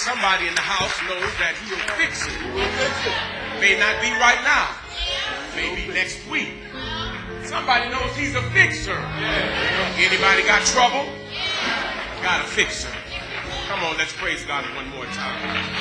Somebody in the house knows that he'll fix it. May not be right now. Maybe next week. Somebody knows he's a fixer. Anybody got trouble? Got a fixer. Come on, let's praise God one more time.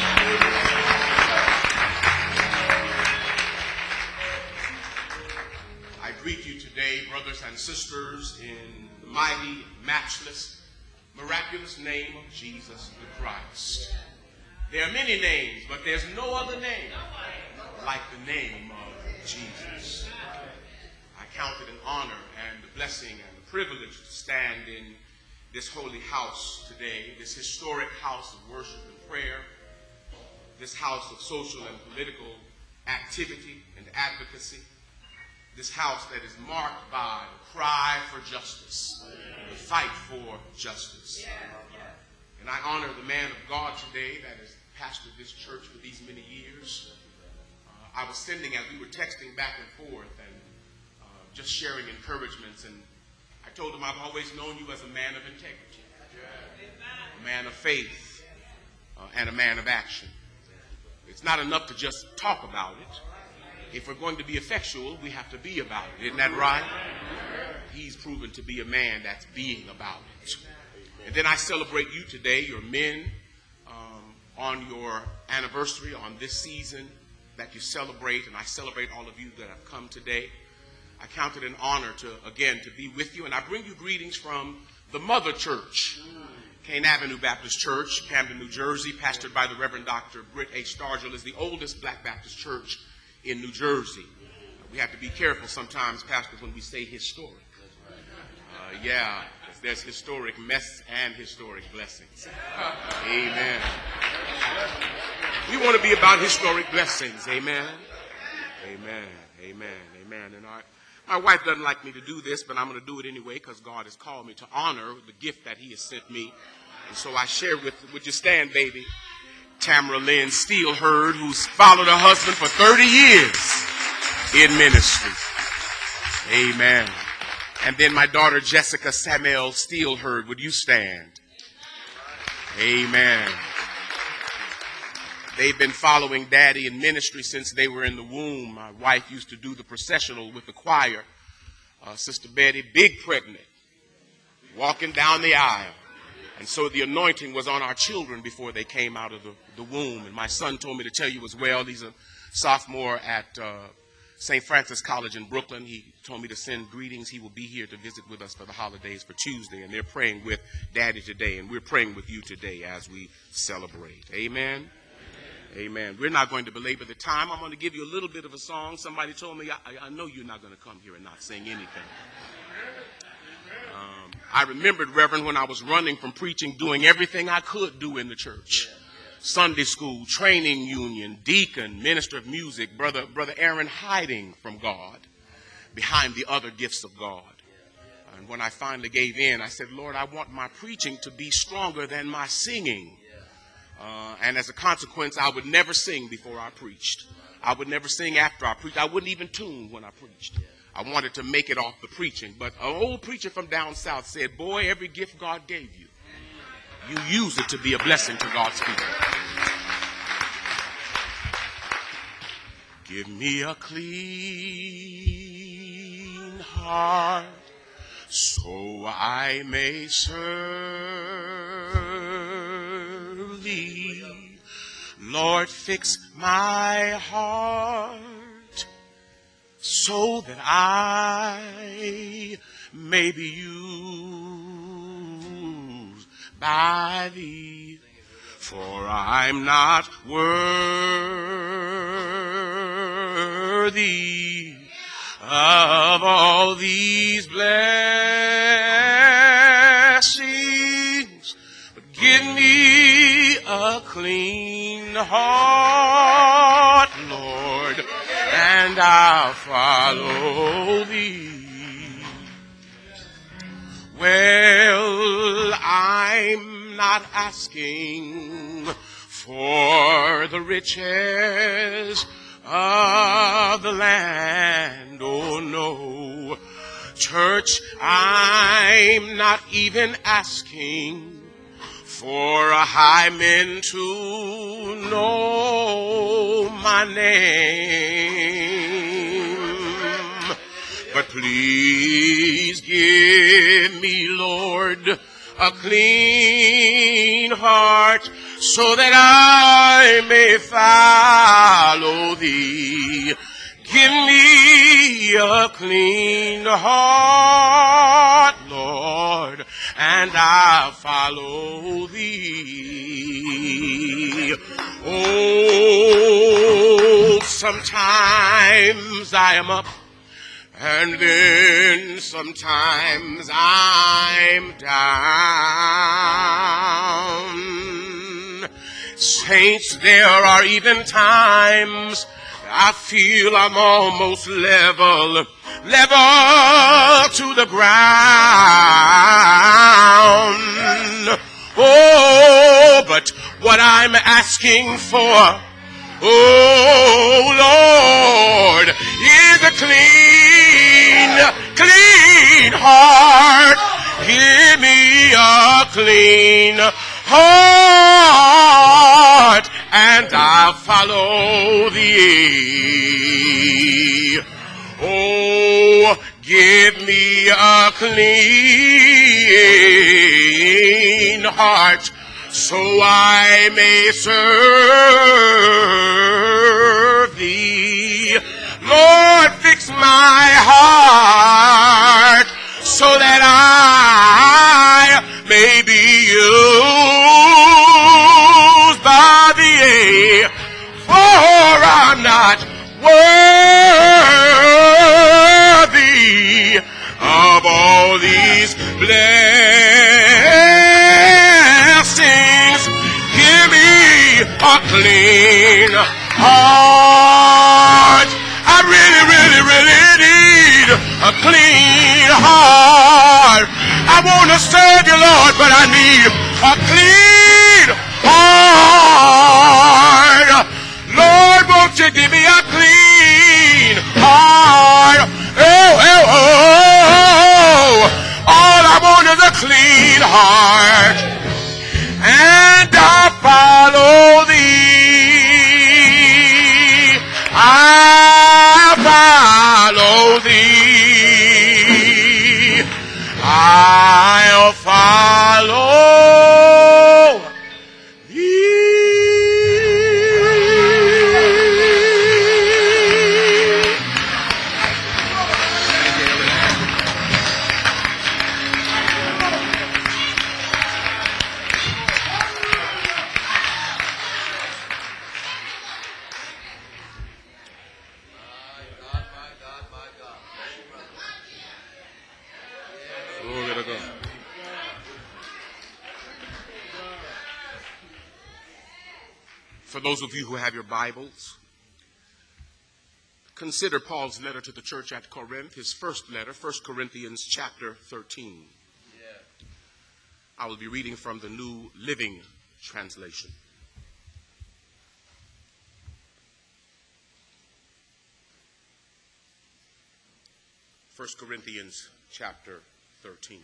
I greet you today, brothers and sisters, in the mighty, matchless, miraculous name of Jesus the Christ. There are many names, but there's no other name like the name of Jesus. I count it an honor and a blessing and a privilege to stand in this holy house today, this historic house of worship and prayer, this house of social and political activity and advocacy, this house that is marked by the cry for justice, the fight for justice. And I honor the man of God today that has pastored this church for these many years. I was sending, as we were texting back and forth and just sharing encouragements, and I told him I've always known you as a man of integrity, a man of faith, and a man of action. It's not enough to just talk about it. If we're going to be effectual, we have to be about it. Isn't that right? He's proven to be a man that's being about it. And then I celebrate you today, your men, on your anniversary, on this season that you celebrate, and I celebrate all of you that have come today. I count it an honor to be with you, and I bring you greetings from the Mother Church, Kane Avenue Baptist Church, Camden, New Jersey, pastored by the Reverend Dr. Britt H. Stargell, is the oldest Black Baptist church in New Jersey. We have to be careful sometimes, pastors, when we say historic. There's historic mess and historic blessings. Amen. We want to be about historic blessings. Amen. Amen. Amen. Amen. And my wife doesn't like me to do this, but I'm going to do it anyway because God has called me to honor the gift that he has sent me. And so I share would you stand, baby, Tamara Lynn Steelherd, who's followed her husband for 30 years in ministry. Amen. And then my daughter, Jessica Samuel Steelherd, would you stand? Amen. They've been following Daddy in ministry since they were in the womb. My wife used to do the processional with the choir. Sister Betty, big pregnant, walking down the aisle. And so the anointing was on our children before they came out of the womb. And my son told me to tell you as well, he's a sophomore at St. Francis College in Brooklyn. He told me to send greetings. He will be here to visit with us for the holidays for Tuesday. And they're praying with Daddy today. And we're praying with you today as we celebrate. Amen. Amen. We're not going to belabor the time. I'm going to give you a little bit of a song. Somebody told me, I know you're not going to come here and not sing anything. I remembered, Reverend, when I was running from preaching, doing everything I could do in the church. Sunday school, training union, deacon, minister of music, Brother Aaron hiding from God behind the other gifts of God. And when I finally gave in, I said, Lord, I want my preaching to be stronger than my singing. And as a consequence, I would never sing before I preached. I would never sing after I preached. I wouldn't even tune when I preached. I wanted to make it off the preaching. But an old preacher from down south said, boy, every gift God gave you, you use it to be a blessing to God's people. Give me a clean heart so I may serve thee. Lord, fix my heart so that I may be used by thee. For I'm not worthy of all these blessings, but give me a clean heart, Lord, and I'll follow thee. Well, I'm not asking for the riches of the land, oh no. Church, I'm not even asking for high men to know my name. But please give me, Lord, a clean heart, so that I may follow thee. Give me a clean heart, Lord, and I'll follow thee. Oh, sometimes I am up, and then sometimes I'm down. Saints, there are even times I feel I'm almost level to the ground. Oh, but what I'm asking for, oh Lord, is a clean heart. Give me a clean heart, and I'll follow thee. Oh, give me a clean heart, so I may serve thee. Lord, fix my heart, so that I may be used by thee. For I'm not worthy of all these blessings. Give me a clean heart. I really need a clean heart. I want to serve you, Lord, but I need a clean heart. Lord, won't you give me a clean heart? Oh. All I want is a clean heart, and I'll follow thee. I'll follow thee. I'll follow thee. For those of you who have your Bibles, consider Paul's letter to the church at Corinth, his first letter, 1 Corinthians chapter 13. I will be reading from the New Living Translation. First Corinthians chapter 13.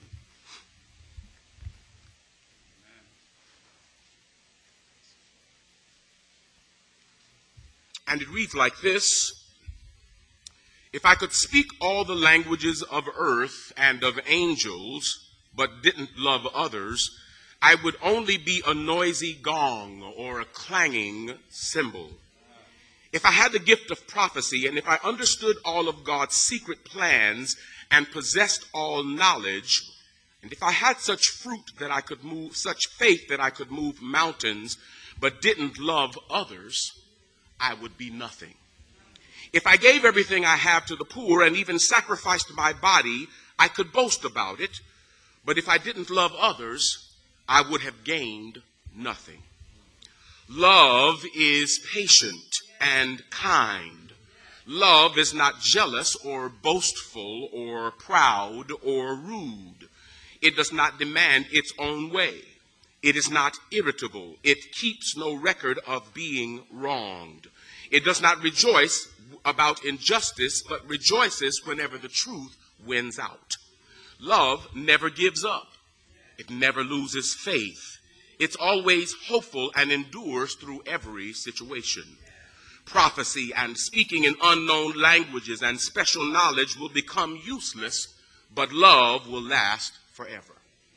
And it reads like this: If I could speak all the languages of earth and of angels, but didn't love others, I would only be a noisy gong or a clanging cymbal. If I had the gift of prophecy, and if I understood all of God's secret plans and possessed all knowledge, and if I had such fruit that I could move, such faith that I could move mountains, but didn't love others, I would be nothing. If I gave everything I have to the poor and even sacrificed my body, I could boast about it. But if I didn't love others, I would have gained nothing. Love is patient and kind. Love is not jealous or boastful or proud or rude. It does not demand its own way. It is not irritable. It keeps no record of being wronged. It does not rejoice about injustice, but rejoices whenever the truth wins out. Love never gives up. It never loses faith. It's always hopeful and endures through every situation. Prophecy and speaking in unknown languages and special knowledge will become useless, but love will last forever.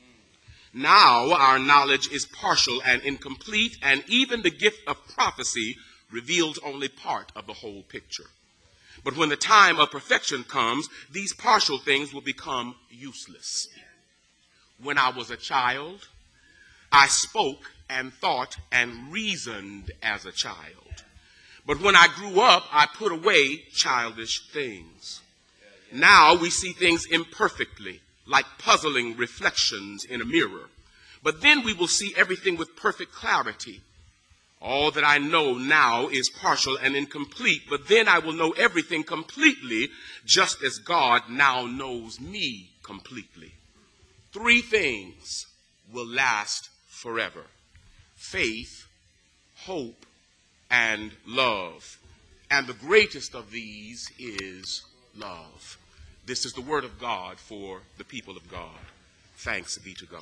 Now our knowledge is partial and incomplete, and even the gift of prophecy reveals only part of the whole picture. But when the time of perfection comes, these partial things will become useless. When I was a child, I spoke and thought and reasoned as a child. But when I grew up, I put away childish things. Now we see things imperfectly, like puzzling reflections in a mirror. But then we will see everything with perfect clarity. All that I know now is partial and incomplete, but then I will know everything completely, just as God now knows me completely. 3 things will last forever: faith, hope, and love. And the greatest of these is love. This is the word of God for the people of God. Thanks be to God.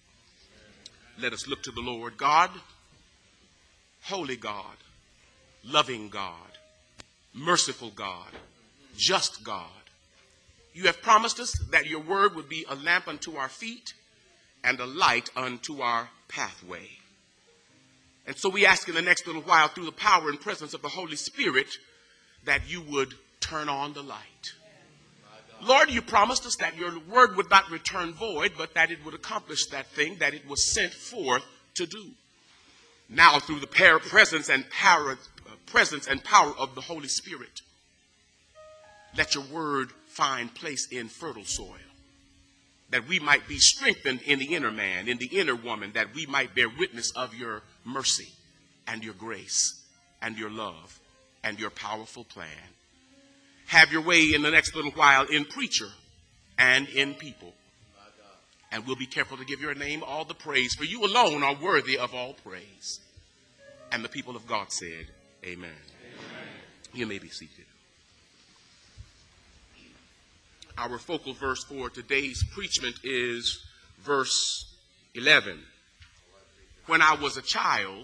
Let us look to the Lord. God, holy God, loving God, merciful God, just God. You have promised us that your word would be a lamp unto our feet and a light unto our pathway. And so we ask in the next little while, through the power and presence of the Holy Spirit, that you would turn on the light. Lord, you promised us that your word would not return void, but that it would accomplish that thing that it was sent forth to do. Now, through the presence and power of the Holy Spirit, let your word find place in fertile soil, that we might be strengthened in the inner man, in the inner woman, that we might bear witness of your mercy and your grace and your love and your powerful plan. Have your way in the next little while in preacher and in people. And we'll be careful to give your name all the praise, for you alone are worthy of all praise. And the people of God said, amen. Amen. You may be seated. Our focal verse for today's preachment is verse 11. When I was a child,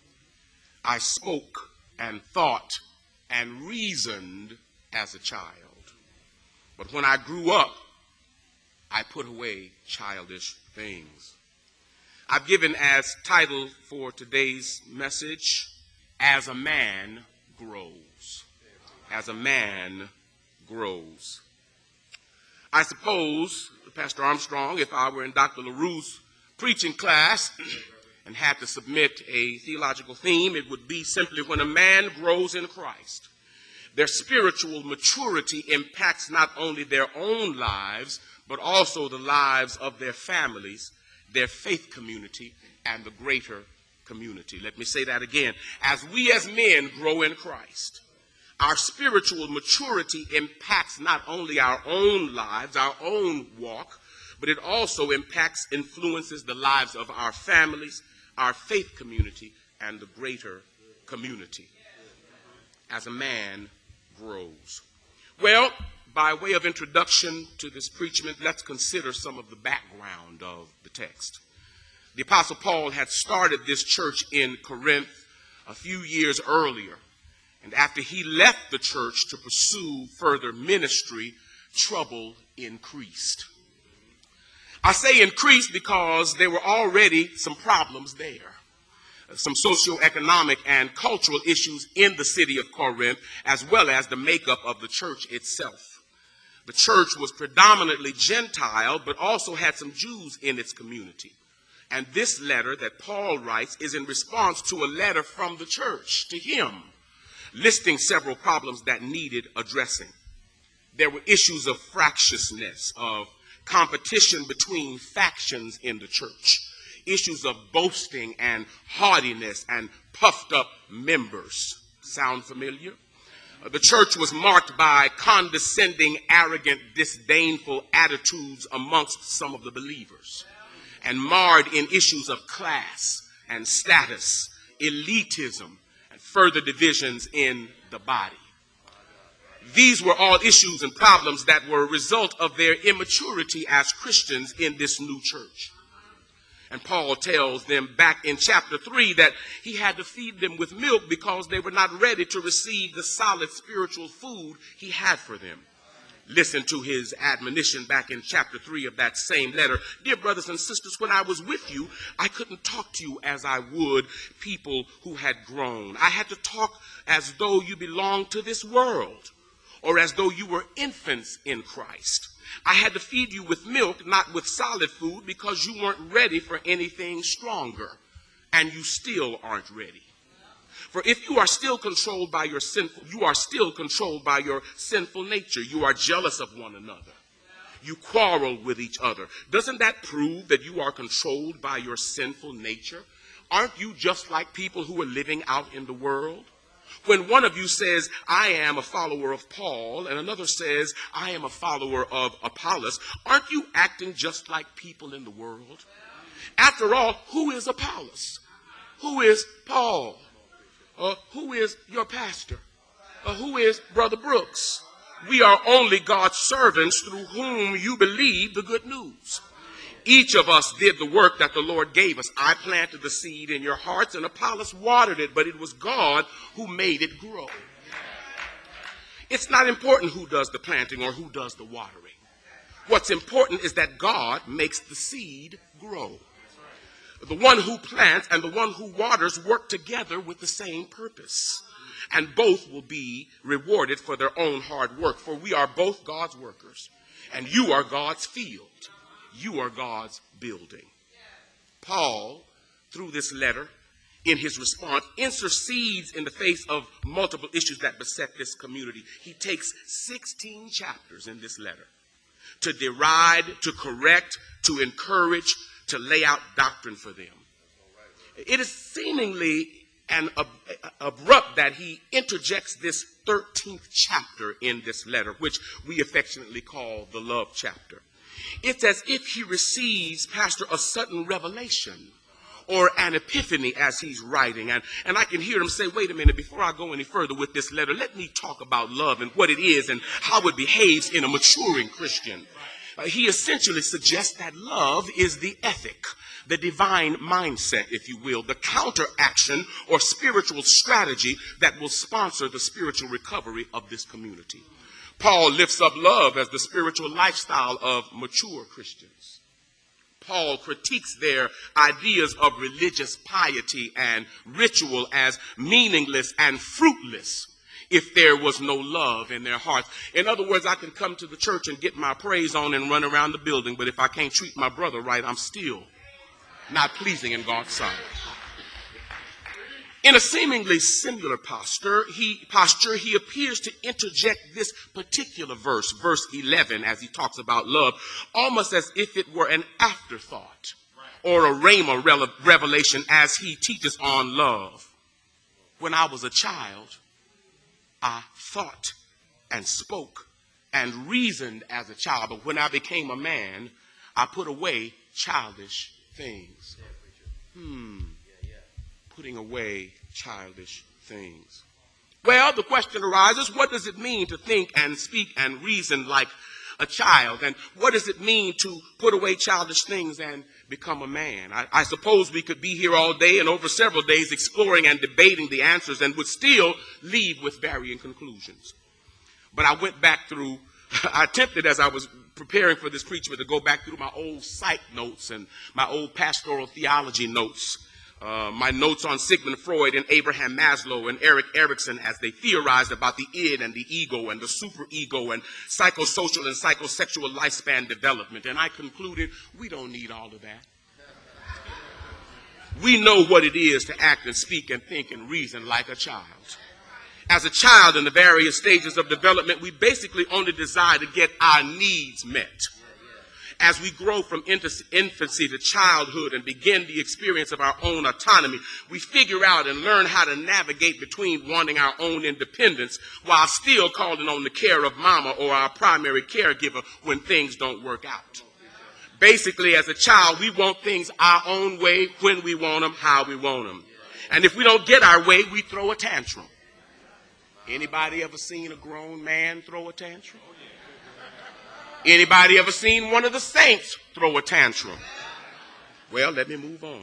I spoke and thought and reasoned as a child. But when I grew up, I put away childish things. I've given as title for today's message, As a Man Grows. As a Man Grows. I suppose, Pastor Armstrong, if I were in Dr. LaRue's preaching class and had to submit a theological theme, it would be simply when a man grows in Christ, their spiritual maturity impacts not only their own lives, but also the lives of their families, their faith community, and the greater community. Let me say that again. As we as men grow in Christ, our spiritual maturity impacts not only our own lives, our own walk, but it also influences the lives of our families, our faith community, and the greater community. As a man grows. Well, by way of introduction to this preachment, let's consider some of the background of the text. The Apostle Paul had started this church in Corinth a few years earlier. And after he left the church to pursue further ministry, trouble increased. I say increased because there were already some problems there. Some socioeconomic and cultural issues in the city of Corinth, as well as the makeup of the church itself. The church was predominantly Gentile, but also had some Jews in its community. And this letter that Paul writes is in response to a letter from the church to him, listing several problems that needed addressing. There were issues of fractiousness, of competition between factions in the church, issues of boasting and haughtiness and puffed up members. Sound familiar? The church was marked by condescending, arrogant, disdainful attitudes amongst some of the believers, and marred in issues of class and status, elitism, and further divisions in the body. These were all issues and problems that were a result of their immaturity as Christians in this new church. And Paul tells them back in chapter 3 that he had to feed them with milk because they were not ready to receive the solid spiritual food he had for them. Listen to his admonition back in chapter 3 of that same letter. Dear brothers and sisters, when I was with you, I couldn't talk to you as I would people who had grown. I had to talk as though you belonged to this world, or as though you were infants in Christ. I had to feed you with milk, not with solid food, because you weren't ready for anything stronger, and you still aren't ready. For if you are still controlled by your sinful nature. You are jealous of one another. You quarrel with each other. Doesn't that prove that you are controlled by your sinful nature? Aren't you just like people who are living out in the world? When one of you says, I am a follower of Paul, and another says, I am a follower of Apollos, aren't you acting just like people in the world? After all, who is Apollos? Who is Paul? Who is your pastor? Who is Brother Brooks? We are only God's servants through whom you believe the good news. Each of us did the work that the Lord gave us. I planted the seed in your hearts, and Apollos watered it, but it was God who made it grow. It's not important who does the planting or who does the watering. What's important is that God makes the seed grow. The one who plants and the one who waters work together with the same purpose. And both will be rewarded for their own hard work. For we are both God's workers. And you are God's field. You are God's building. Paul, through this letter, in his response, intercedes in the face of multiple issues that beset this community. He takes 16 chapters in this letter to deride, to correct, to encourage, to lay out doctrine for them. It is seemingly abrupt that he interjects this 13th chapter in this letter, which we affectionately call the love chapter. It's as if he receives, Pastor, a sudden revelation or an epiphany as he's writing. And I can hear him say, wait a minute, before I go any further with this letter, let me talk about love and what it is and how it behaves in a maturing Christian. He essentially suggests that love is the ethic, the divine mindset, if you will, the counteraction or spiritual strategy that will sponsor the spiritual recovery of this community. Paul lifts up love as the spiritual lifestyle of mature Christians. Paul critiques their ideas of religious piety and ritual as meaningless and fruitless if there was no love in their hearts. In other words, I can come to the church and get my praise on and run around the building, but if I can't treat my brother right, I'm still not pleasing in God's sight. In a seemingly similar posture, he appears to interject this particular verse, verse 11, as he talks about love, almost as if it were an afterthought or a rhema revelation as he teaches on love. When I was a child, I thought and spoke and reasoned as a child, but when I became a man, I put away childish things. Putting away childish things. Well, the question arises, what does it mean to think and speak and reason like a child? And what does it mean to put away childish things and become a man? I suppose we could be here all day and over several days exploring and debating the answers and would still leave with varying conclusions. But I went back through, I attempted as I was preparing for this preachment to go back through my old psych notes and my old pastoral theology notes, my notes on Sigmund Freud and Abraham Maslow and Erik Erikson as they theorized about the id and the ego and the superego and psychosocial and psychosexual lifespan development. And I concluded, we don't need all of that. We know what it is to act and speak and think and reason like a child. As a child in the various stages of development, we basically only desire to get our needs met. As we grow from infancy to childhood and begin the experience of our own autonomy, we figure out and learn how to navigate between wanting our own independence while still calling on the care of mama or our primary caregiver when things don't work out. Basically, as a child, we want things our own way, when we want them, how we want them. And if we don't get our way, we throw a tantrum. Anybody ever seen a grown man throw a tantrum? Anybody ever seen one of the saints throw a tantrum? Well, let me move on.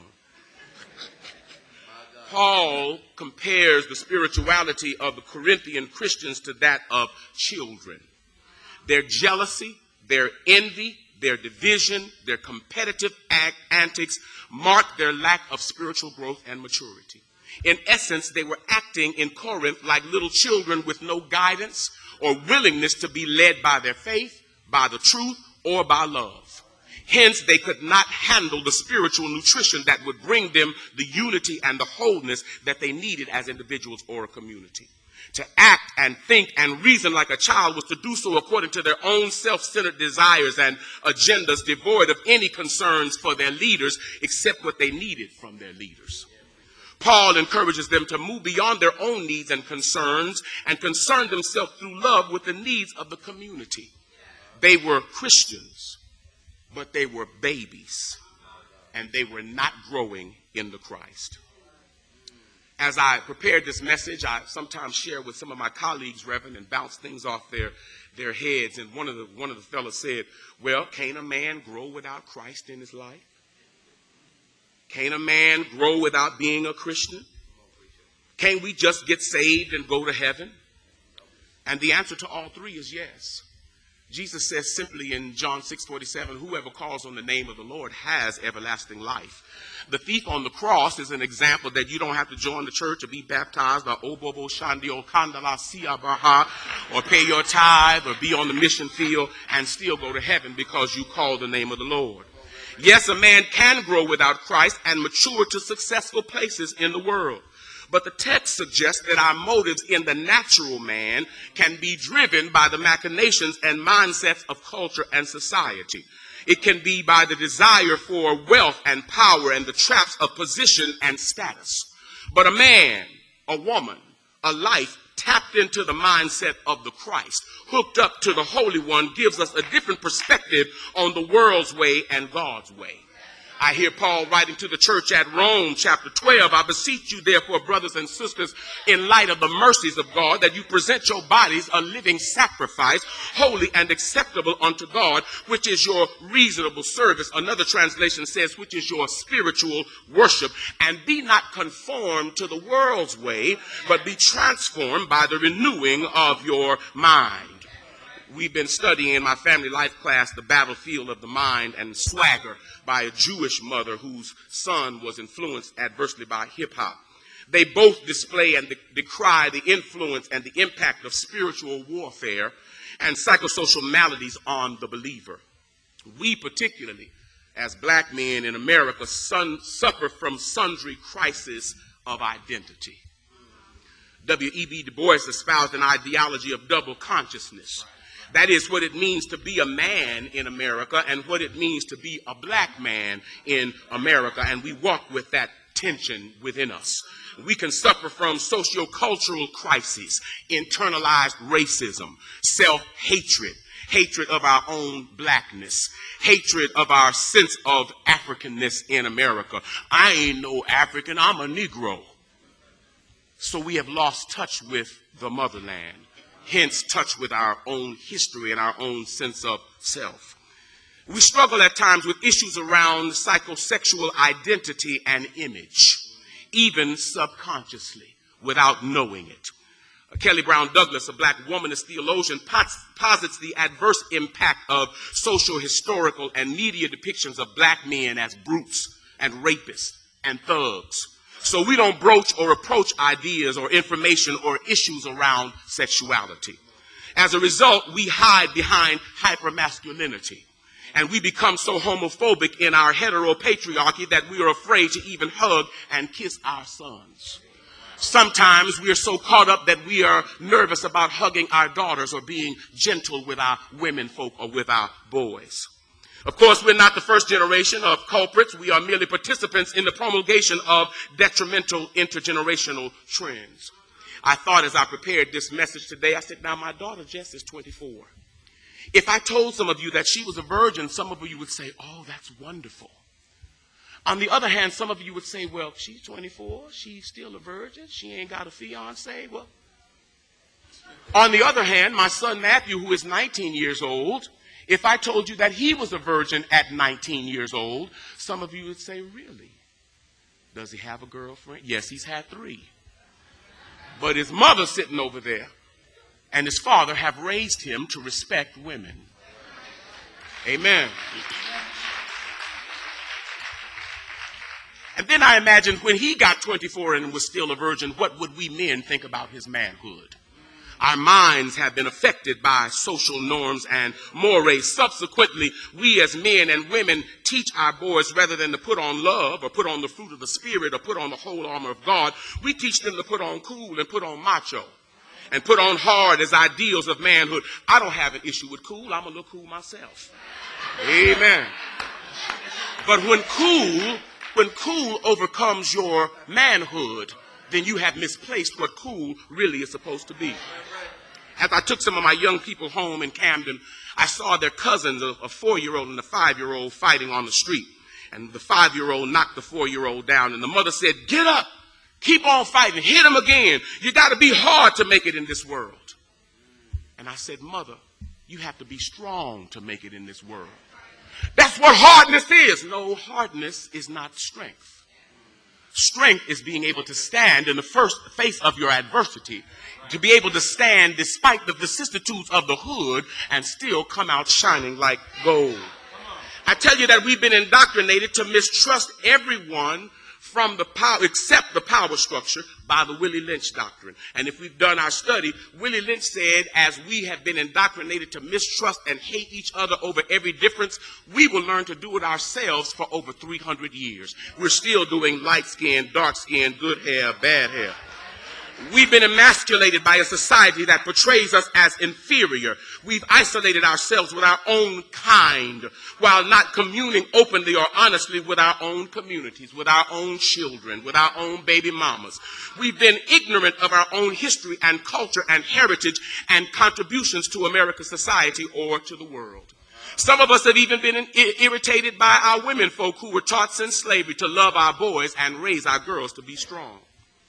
Paul compares the spirituality of the Corinthian Christians to that of children. Their jealousy, their envy, their division, their competitive antics marked their lack of spiritual growth and maturity. In essence, they were acting in Corinth like little children with no guidance or willingness to be led by their faith, by the truth, or by love. Hence, they could not handle the spiritual nutrition that would bring them the unity and the wholeness that they needed as individuals or a community. To act and think and reason like a child was to do so according to their own self-centered desires and agendas, devoid of any concerns for their leaders except what they needed from their leaders. Paul encourages them to move beyond their own needs and concerns and concern themselves through love with the needs of the community. They were Christians, but they were babies, and they were not growing in the Christ. As I prepared this message, I sometimes share with some of my colleagues, Reverend, and bounce things off their heads. And one of the fellows said, well, can't a man grow without Christ in his life? Can't a man grow without being a Christian? Can't we just get saved and go to heaven? And the answer to all three is yes. Jesus says simply in John 6:47, whoever calls on the name of the Lord has everlasting life. The thief on the cross is an example that you don't have to join the church or be baptized or or pay your tithe or be on the mission field and still go to heaven because you call the name of the Lord. Yes, a man can grow without Christ and mature to successful places in the world. But the text suggests that our motives in the natural man can be driven by the machinations and mindsets of culture and society. It can be by the desire for wealth and power and the traps of position and status. But a man, a woman, a life tapped into the mindset of the Christ, hooked up to the Holy One, gives us a different perspective on the world's way and God's way. I hear Paul writing to the church at Rome, chapter 12, I beseech you, therefore, brothers and sisters, in light of the mercies of God, that you present your bodies a living sacrifice, holy and acceptable unto God, which is your reasonable service. Another translation says, which is your spiritual worship. And be not conformed to the world's way, but be transformed by the renewing of your mind. We've been studying in my family life class The Battlefield of the Mind and Swagger by a Jewish mother whose son was influenced adversely by hip-hop. They both display and decry the influence and the impact of spiritual warfare and psychosocial maladies on the believer. We particularly, as black men in America, suffer from sundry crises of identity. W.E.B. Du Bois espoused an ideology of double consciousness. That is what it means to be a man in America and what it means to be a black man in America. And we walk with that tension within us. We can suffer from sociocultural crises, internalized racism, self-hatred, hatred of our own blackness, hatred of our sense of Africanness in America. I ain't no African, I'm a Negro. So we have lost touch with the motherland. Hence, touch with our own history and our own sense of self. We struggle at times with issues around psychosexual identity and image, even subconsciously, without knowing it. Kelly Brown Douglas, a black womanist theologian, posits the adverse impact of social, historical, and media depictions of black men as brutes and rapists and thugs. So we don't broach or approach ideas or information or issues around sexuality. As a result, we hide behind hypermasculinity. And we become so homophobic in our heteropatriarchy that we are afraid to even hug and kiss our sons. Sometimes we are so caught up that we are nervous about hugging our daughters or being gentle with our women folk or with our boys. Of course, we're not the first generation of culprits. We are merely participants in the promulgation of detrimental intergenerational trends. I thought as I prepared this message today, I said, now my daughter Jess is 24. If I told some of you that she was a virgin, some of you would say, oh, that's wonderful. On the other hand, some of you would say, well, she's 24. She's still a virgin. She ain't got a fiance. Well, on the other hand, my son Matthew, who is 19 years old, If I told you that he was a virgin at 19 years old, some of you would say, really? Does he have a girlfriend? Yes, he's had 3. But his mother sitting over there and his father have raised him to respect women. Amen. And then I imagine when he got 24 and was still a virgin, what would we men think about his manhood? Our minds have been affected by social norms and mores. Subsequently, we as men and women teach our boys, rather than to put on love or put on the fruit of the Spirit or put on the whole armor of God, we teach them to put on cool and put on macho and put on hard as ideals of manhood. I don't have an issue with cool. I'm a little cool myself. Amen. But when cool overcomes your manhood, then you have misplaced what cool really is supposed to be. As I took some of my young people home in Camden, I saw their cousins, a 4-year-old and a 5-year-old, fighting on the street. And the 5-year-old knocked the 4-year-old down, and the mother said, "Get up, keep on fighting, hit him again. You got to be hard to make it in this world." And I said, "Mother, you have to be strong to make it in this world." That's what hardness is. No, hardness is not strength. Strength is being able to stand in the first face of your adversity, to be able to stand despite the vicissitudes of the hood and still come out shining like gold. I tell you that we've been indoctrinated to mistrust everyone from the power, except the power structure, by the Willie Lynch doctrine. And if we've done our study, Willie Lynch said, as we have been indoctrinated to mistrust and hate each other over every difference, we will learn to do it ourselves for over 300 years. We're still doing light skin, dark skin, good hair, bad hair. We've been emasculated by a society that portrays us as inferior. We've isolated ourselves with our own kind while not communing openly or honestly with our own communities, with our own children, with our own baby mamas. We've been ignorant of our own history and culture and heritage and contributions to America's society or to the world. Some of us have even been irritated by our women folk who were taught since slavery to love our boys and raise our girls to be strong.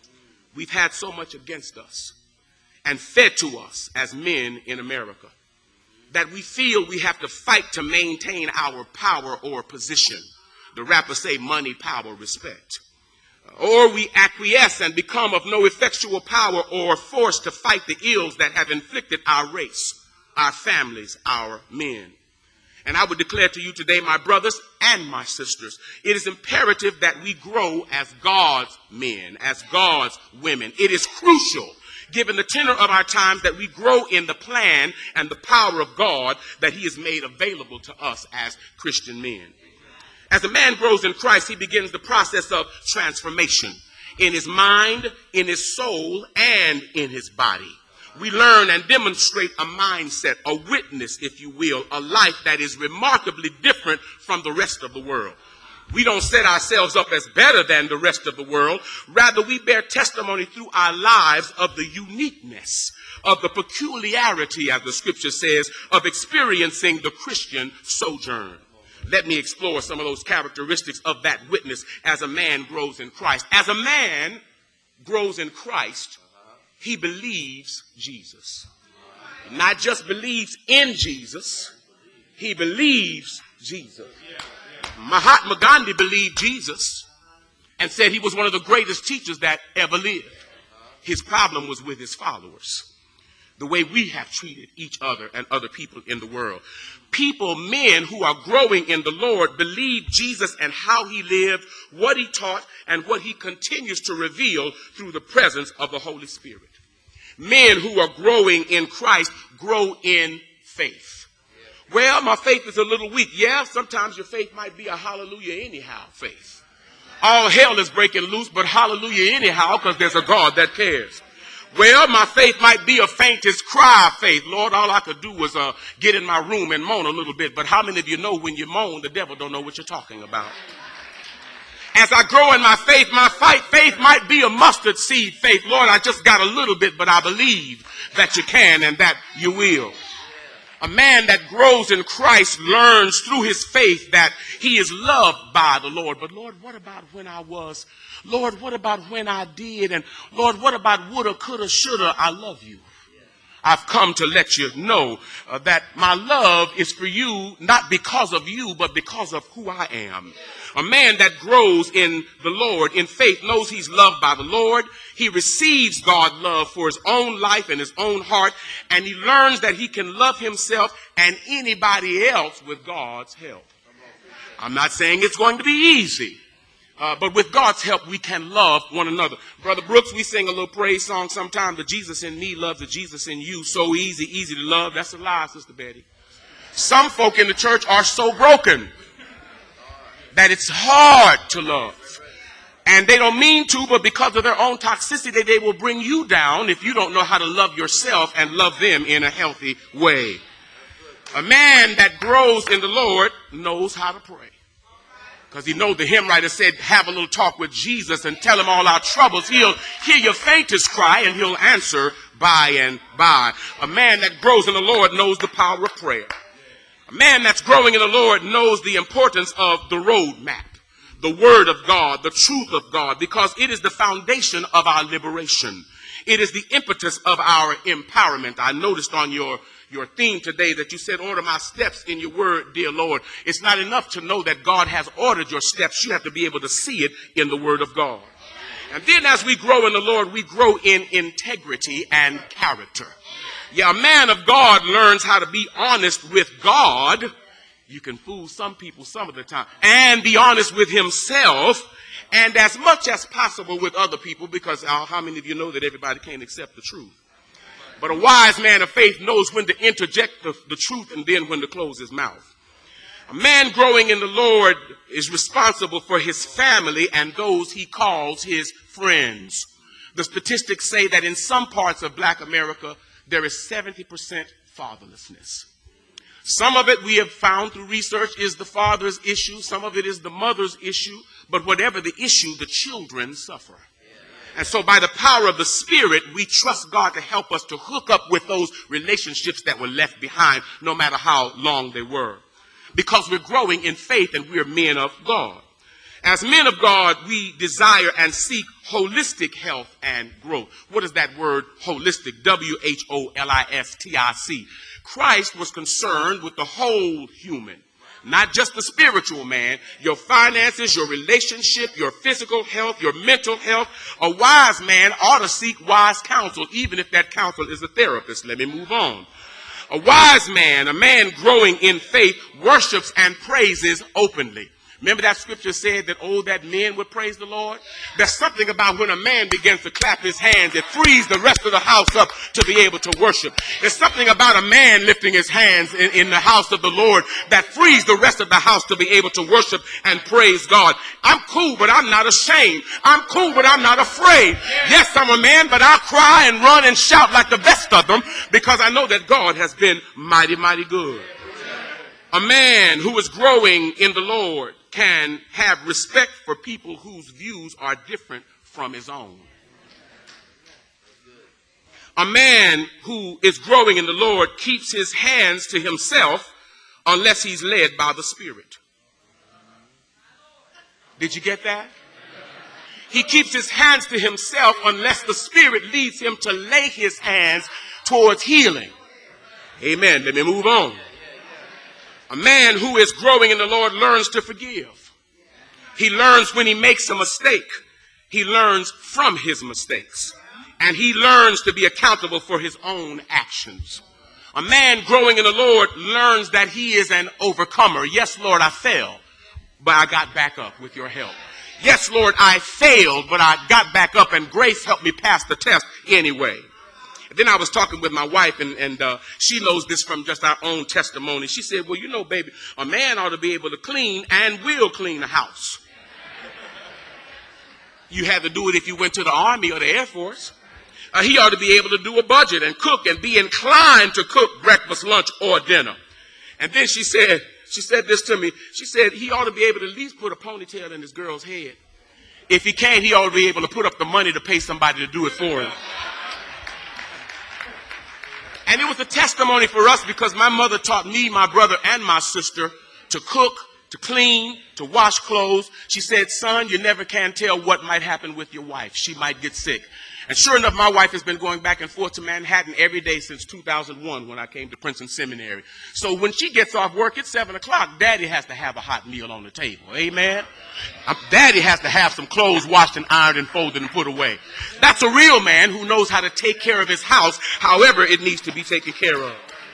We've had so much against us and fed to us as men in America that we feel we have to fight to maintain our power or position. The rappers say money, power, respect. Or we acquiesce and become of no effectual power or force to fight the ills that have inflicted our race, our families, our men. And I would declare to you today, my brothers and my sisters, it is imperative that we grow as God's men, as God's women. It is crucial, given the tenor of our times, that we grow in the plan and the power of God that he has made available to us as Christian men. As a man grows in Christ, he begins the process of transformation in his mind, in his soul, and in his body. We learn and demonstrate a mindset, a witness, if you will, a life that is remarkably different from the rest of the world. We don't set ourselves up as better than the rest of the world. Rather, we bear testimony through our lives of the uniqueness, of the peculiarity, as the scripture says, of experiencing the Christian sojourn. Let me explore some of those characteristics of that witness as a man grows in Christ. As a man grows in Christ, he believes Jesus. Not just believes in Jesus, he believes Jesus. Mahatma Gandhi believed Jesus and said he was one of the greatest teachers that ever lived. His problem was with his followers, the way we have treated each other and other people in the world. People, men who are growing in the Lord, believe Jesus and how he lived, what he taught, and what he continues to reveal through the presence of the Holy Spirit. Men who are growing in Christ grow in faith. Well, my faith is a little weak. Yeah, sometimes your faith might be a hallelujah anyhow faith. All hell is breaking loose, but hallelujah anyhow, because there's a God that cares. Well, my faith might be a faintest cry faith. Lord, all I could do was get in my room and moan a little bit. But how many of you know when you moan, the devil don't know what you're talking about? As I grow in my faith might be a mustard seed faith. Lord, I just got a little bit, but I believe that you can and that you will. A man that grows in Christ learns through his faith that he is loved by the Lord. But Lord, what about when I was? Lord, what about when I did? And Lord, what about woulda, coulda, shoulda? I love you. I've come to let you know that my love is for you, not because of you, but because of who I am. A man that grows in the Lord in faith knows he's loved by the Lord. He receives God's love for his own life and his own heart, and he learns that he can love himself and anybody else with God's help. I'm not saying it's going to be easy. But with God's help, we can love one another. Brother Brooks, we sing a little praise song sometimes. The Jesus in me loves the Jesus in you. So easy to love. That's a lie, Sister Betty. Some folk in the church are so broken that it's hard to love. And they don't mean to, but because of their own toxicity, they will bring you down if you don't know how to love yourself and love them in a healthy way. A man that grows in the Lord knows how to pray. Because he knows the hymn writer said, have a little talk with Jesus and tell him all our troubles. He'll hear your faintest cry and he'll answer by and by. A man that grows in the Lord knows the power of prayer. A man that's growing in the Lord knows the importance of the roadmap, the word of God, the truth of God, because it is the foundation of our liberation. It is the impetus of our empowerment. I noticed on your theme today that you said, order my steps in your word, dear Lord. It's not enough to know that God has ordered your steps. You have to be able to see it in the word of God. And then as we grow in the Lord, we grow in integrity and character. Yeah, a man of God learns how to be honest with God. You can fool some people some of the time. And be honest with himself. And as much as possible with other people, because how many of you know that everybody can't accept the truth? But a wise man of faith knows when to interject the truth and then when to close his mouth. A man growing in the Lord is responsible for his family and those he calls his friends. The statistics say that in some parts of Black America, there is 70% fatherlessness. Some of it we have found through research is the father's issue. Some of it is the mother's issue. But whatever the issue, the children suffer. And so by the power of the Spirit, we trust God to help us to hook up with those relationships that were left behind, no matter how long they were. Because we're growing in faith and we're men of God. As men of God, we desire and seek holistic health and growth. What is that word holistic? W-H-O-L-I-S-T-I-C. Christ was concerned with the whole human. Not just the spiritual man, your finances, your relationship, your physical health, your mental health. A wise man ought to seek wise counsel, even if that counsel is a therapist. Let me move on. A wise man, a man growing in faith, worships and praises openly. Remember that scripture said that, oh, that men would praise the Lord? There's something about when a man begins to clap his hands, it frees the rest of the house up to be able to worship. There's something about a man lifting his hands in the house of the Lord that frees the rest of the house to be able to worship and praise God. I'm cool, but I'm not ashamed. I'm cool, but I'm not afraid. Yes, I'm a man, but I'll cry and run and shout like the best of them because I know that God has been mighty, mighty good. A man who is growing in the Lord can have respect for people whose views are different from his own. A man who is growing in the Lord keeps his hands to himself unless he's led by the Spirit. Did you get that? He keeps his hands to himself unless the Spirit leads him to lay his hands towards healing. Amen. Let me move on. A man who is growing in the Lord learns to forgive. He learns when he makes a mistake. He learns from his mistakes. And he learns to be accountable for his own actions. A man growing in the Lord learns that he is an overcomer. Yes, Lord, I fell, but I got back up with your help. Yes, Lord, I failed, but I got back up and grace helped me pass the test anyway. Then I was talking with my wife, and she knows this from just our own testimony. She said, well, you know, baby, a man ought to be able to clean and will clean a house. You had to do it if you went to the Army or the Air Force. He ought to be able to do a budget and cook and be inclined to cook breakfast, lunch, or dinner. And then she said this to me. She said he ought to be able to at least put a ponytail in his girl's head. If he can't, he ought to be able to put up the money to pay somebody to do it for him. And it was a testimony for us because my mother taught me, my brother, and my sister to cook to clean, to wash clothes. She said, son, you never can tell what might happen with your wife. She might get sick. And sure enough, my wife has been going back and forth to Manhattan every day since 2001 when I came to Princeton Seminary. So when she gets off work at 7 o'clock, Daddy has to have a hot meal on the table. Amen? Daddy has to have some clothes washed and ironed and folded and put away. That's a real man who knows how to take care of his house, however it needs to be taken care of.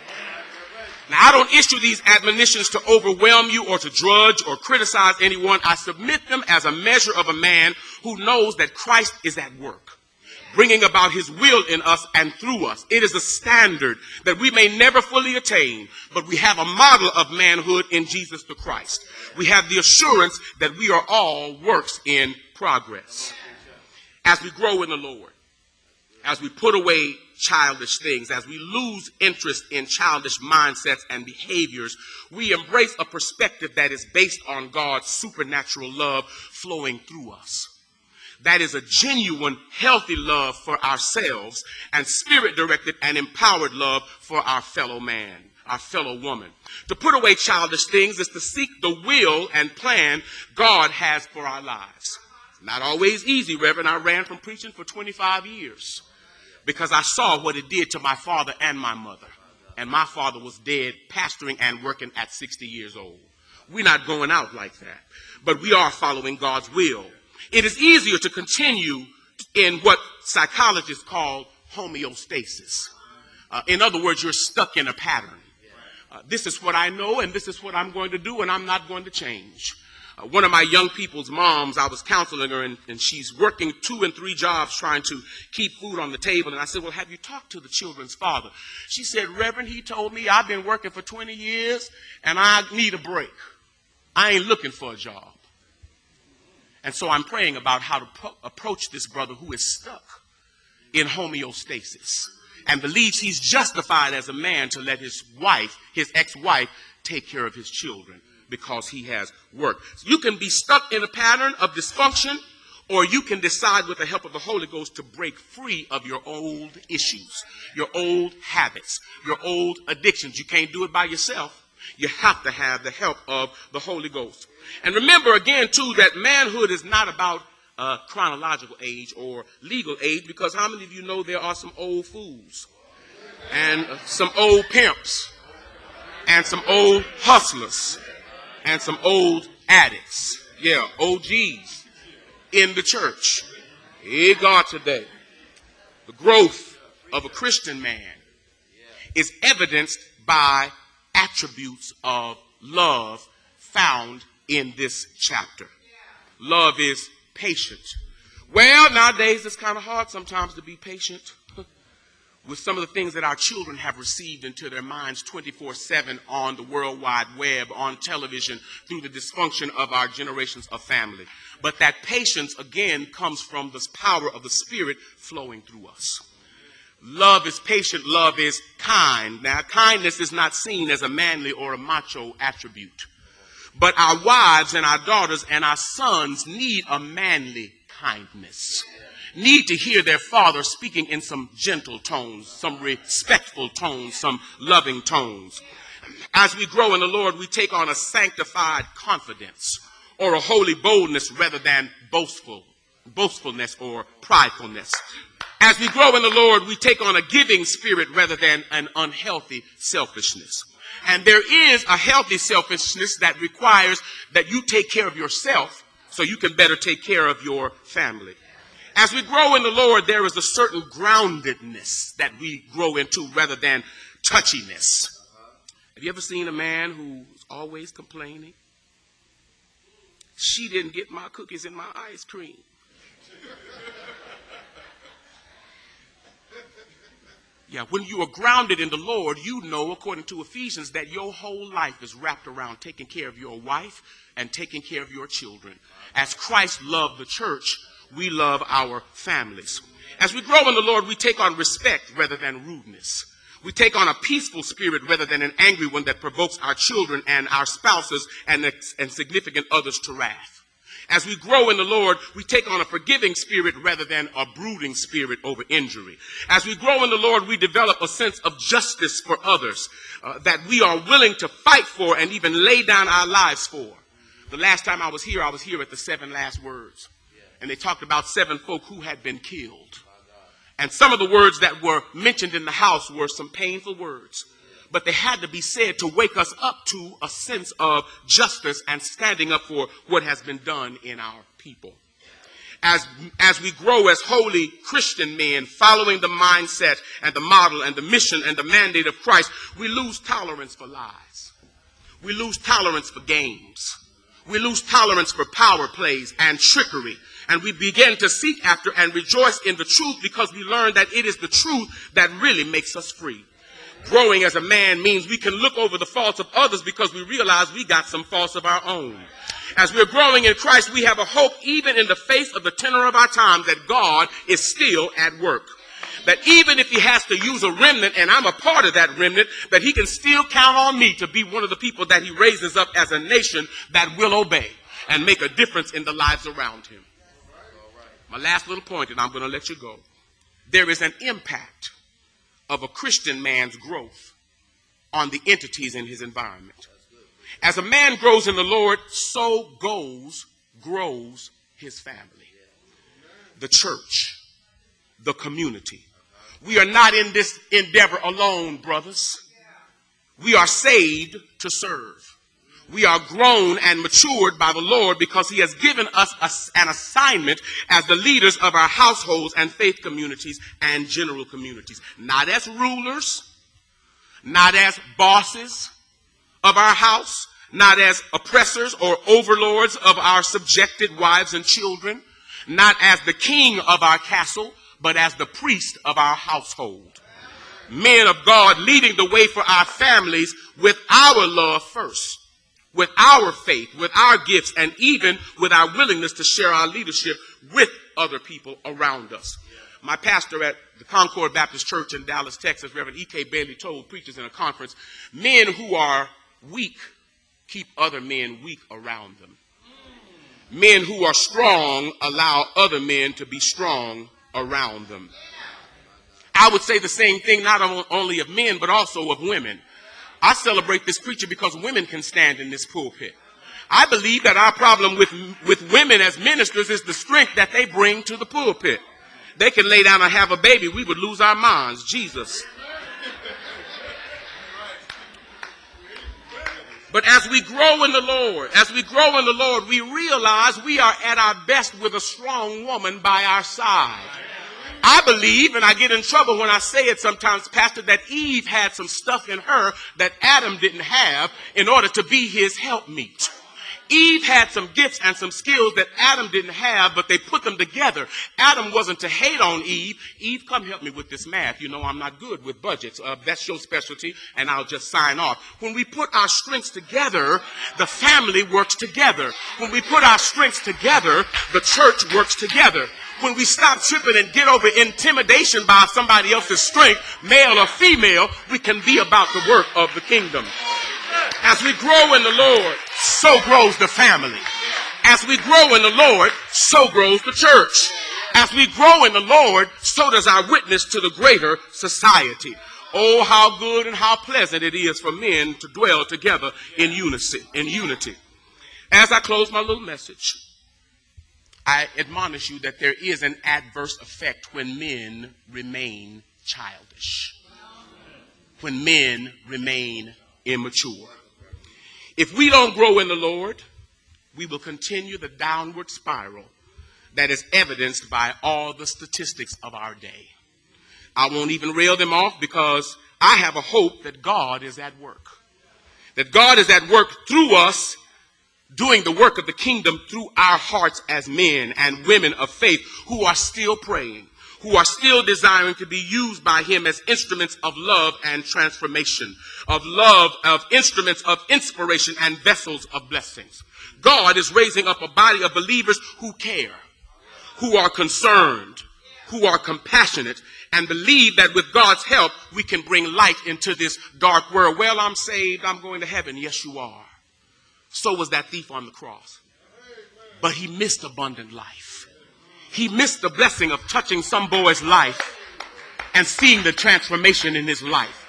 Now, I don't issue these admonitions to overwhelm you or to drudge or criticize anyone. I submit them as a measure of a man who knows that Christ is at work, bringing about his will in us and through us. It is a standard that we may never fully attain, but we have a model of manhood in Jesus the Christ. We have the assurance that we are all works in progress. As we grow in the Lord, as we put away childish things, as we lose interest in childish mindsets and behaviors, we embrace a perspective that is based on God's supernatural love flowing through us. That is a genuine, healthy love for ourselves and spirit-directed and empowered love for our fellow man, our fellow woman. To put away childish things is to seek the will and plan God has for our lives. Not always easy, Reverend. I ran from preaching for 25 years because I saw what it did to my father and my mother. And my father was dead, pastoring and working at 60 years old. We're not going out like that, but we are following God's will. It is easier to continue in what psychologists call homeostasis. In other words, you're stuck in a pattern. This is what I know, and this is what I'm going to do, and I'm not going to change. One of my young people's moms, I was counseling her, and she's working 2 and 3 jobs trying to keep food on the table. And I said, well, have you talked to the children's father? She said, Reverend, he told me I've been working for 20 years, and I need a break. I ain't looking for a job. And so I'm praying about how to approach this brother who is stuck in homeostasis and believes he's justified as a man to let his wife, his ex-wife, take care of his children because he has work. So you can be stuck in a pattern of dysfunction, or you can decide with the help of the Holy Ghost to break free of your old issues, your old habits, your old addictions. You can't do it by yourself. You have to have the help of the Holy Ghost. And remember again, too, that manhood is not about chronological age or legal age, because how many of you know there are some old fools and some old pimps and some old hustlers and some old addicts, OGs in the church. Hey, God, today, the growth of a Christian man is evidenced by attributes of love found in this chapter. Love is patient. Well, nowadays it's kind of hard sometimes to be patient with some of the things that our children have received into their minds 24/7 on the World Wide Web, on television, through the dysfunction of our generations of family. But that patience, again, comes from the power of the Spirit flowing through us. Love is patient. Love is kind. Now, kindness is not seen as a manly or a macho attribute. But our wives and our daughters and our sons need a manly kindness. Need to hear their father speaking in some gentle tones, some respectful tones, some loving tones. As we grow in the Lord, we take on a sanctified confidence or a holy boldness rather than boastfulness or pridefulness. As we grow in the Lord, we take on a giving spirit rather than an unhealthy selfishness. And there is a healthy selfishness that requires that you take care of yourself so you can better take care of your family. As we grow in the Lord, there is a certain groundedness that we grow into rather than touchiness. Have you ever seen a man who's always complaining? She didn't get my cookies and my ice cream. Yeah, when you are grounded in the Lord, you know, according to Ephesians, that your whole life is wrapped around taking care of your wife and taking care of your children. As Christ loved the church, we love our families. As we grow in the Lord, we take on respect rather than rudeness. We take on a peaceful spirit rather than an angry one that provokes our children and our spouses and significant others to wrath. As we grow in the Lord, we take on a forgiving spirit rather than a brooding spirit over injury. As we grow in the Lord, we develop a sense of justice for others that we are willing to fight for and even lay down our lives for. The last time I was here at the 7 last words. And they talked about 7 folk who had been killed. And some of the words that were mentioned in the house were some painful words. But they had to be said to wake us up to a sense of justice and standing up for what has been done in our people. As we grow as holy Christian men, following the mindset and the model and the mission and the mandate of Christ, we lose tolerance for lies. We lose tolerance for games. We lose tolerance for power plays and trickery. And we begin to seek after and rejoice in the truth because we learn that it is the truth that really makes us free. Growing as a man means we can look over the faults of others because we realize we got some faults of our own. As we're growing in Christ, we have a hope even in the face of the tenor of our time that God is still at work. That even if he has to use a remnant, and I'm a part of that remnant, that he can still count on me to be one of the people that he raises up as a nation that will obey and make a difference in the lives around him. My last little point, and I'm going to let you go. There is an impact of a Christian man's growth on the entities in his environment. As a man grows in the Lord, so grows his family, the church, the community. We are not in this endeavor alone, brothers. We are saved to serve. We are grown and matured by the Lord because he has given us an assignment as the leaders of our households and faith communities and general communities. Not as rulers, not as bosses of our house, not as oppressors or overlords of our subjected wives and children, not as the king of our castle, but as the priest of our household. Men of God leading the way for our families with our love first, with our faith, with our gifts, and even with our willingness to share our leadership with other people around us. My pastor at the Concord Baptist Church in Dallas, Texas, Reverend E.K. Bailey, told preachers in a conference, men who are weak keep other men weak around them. Men who are strong allow other men to be strong around them. I would say the same thing not only of men, but also of women. I celebrate this preacher because women can stand in this pulpit. I believe that our problem with women as ministers is the strength that they bring to the pulpit. They can lay down and have a baby. We would lose our minds. Jesus. But as we grow in the Lord, we realize we are at our best with a strong woman by our side. I believe, and I get in trouble when I say it sometimes, Pastor, that Eve had some stuff in her that Adam didn't have in order to be his helpmeet. Eve had some gifts and some skills that Adam didn't have, but they put them together. Adam wasn't to hate on Eve. Eve, come help me with this math. You know I'm not good with budgets. That's your specialty, and I'll just sign off. When we put our strengths together, the family works together. When we put our strengths together, the church works together. When we stop tripping and get over intimidation by somebody else's strength, male or female, we can be about the work of the kingdom. As we grow in the Lord, so grows the family. As we grow in the Lord, so grows the church. As we grow in the Lord, so does our witness to the greater society. Oh, how good and how pleasant it is for men to dwell together in unity. As I close my little message, I admonish you that there is an adverse effect when men remain childish, when men remain immature. If we don't grow in the Lord, we will continue the downward spiral that is evidenced by all the statistics of our day. I won't even rail them off because I have a hope that God is at work. That God is at work through us, doing the work of the kingdom through our hearts as men and women of faith who are still praying, who are still desiring to be used by him as instruments of love and transformation, of love, of instruments of inspiration and vessels of blessings. God is raising up a body of believers who care, who are concerned, who are compassionate, and believe that with God's help, we can bring light into this dark world. Well, I'm saved, I'm going to heaven. Yes, you are. So was that thief on the cross. But he missed abundant life. He missed the blessing of touching some boy's life and seeing the transformation in his life.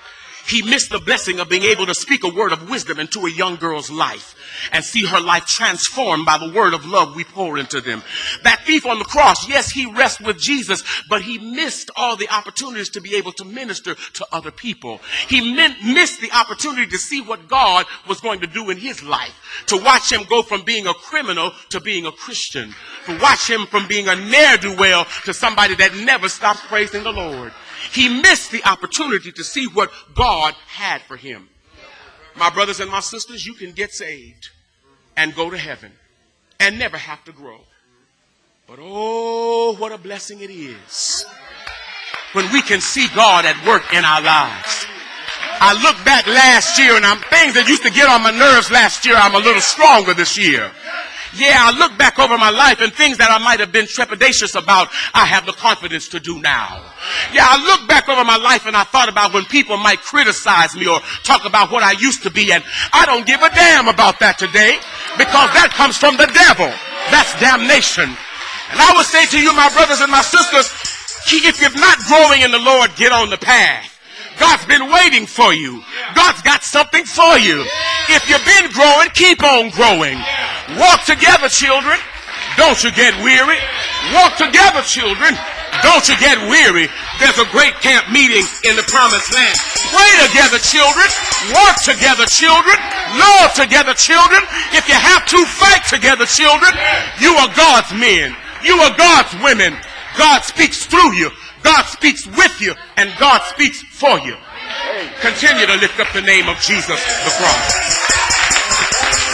He missed the blessing of being able to speak a word of wisdom into a young girl's life and see her life transformed by the word of love we pour into them. That thief on the cross, yes, he rested with Jesus, but he missed all the opportunities to be able to minister to other people. He missed the opportunity to see what God was going to do in his life, to watch him go from being a criminal to being a Christian, to watch him from being a ne'er-do-well to somebody that never stops praising the Lord. He missed the opportunity to see what God had for him. My brothers and my sisters, you can get saved and go to heaven and never have to grow. But oh, what a blessing it is when we can see God at work in our lives. I look back last year and things that used to get on my nerves last year, I'm a little stronger this year. Yeah, I look back over my life and things that I might have been trepidatious about, I have the confidence to do now. Yeah, I look back over my life and I thought about when people might criticize me or talk about what I used to be, and I don't give a damn about that today, because that comes from the devil. That's damnation. And I would say to you, my brothers and my sisters, if you're not growing in the Lord, get on the path. God's been waiting for you. God's got something for you. If you've been growing, keep on growing. Walk together, children. Don't you get weary. Walk together, children. Don't you get weary. There's a great camp meeting in the promised land. Pray together, children. Work together, children. Love together, children. If you have to, fight together, children. You are God's men. You are God's women. God speaks through you. God speaks with you, and God speaks for you. Continue to lift up the name of Jesus the Christ.